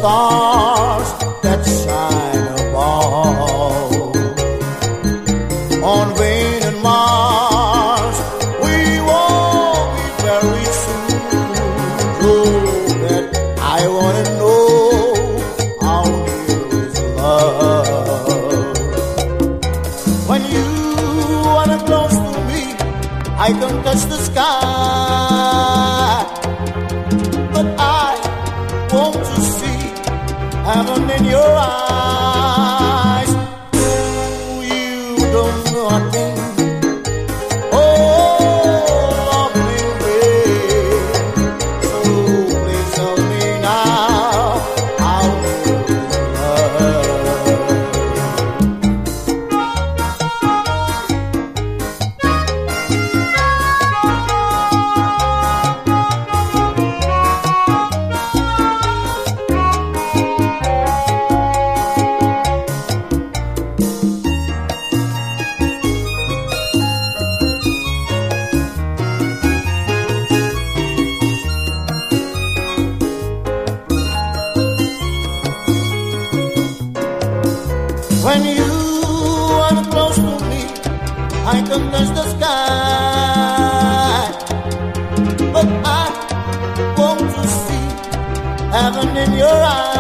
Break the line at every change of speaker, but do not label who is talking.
stars that shine above. On Venus and Mars, we won't be very soon. Oh, that I want to know how near is love. When you are close to me, I can touch the sky, but I want to see heaven in your eyes. You don't know a thing. Oh, baby, so please tell me now how is love. When you are close to me, I can touch the sky, but I want to see heaven in your eyes.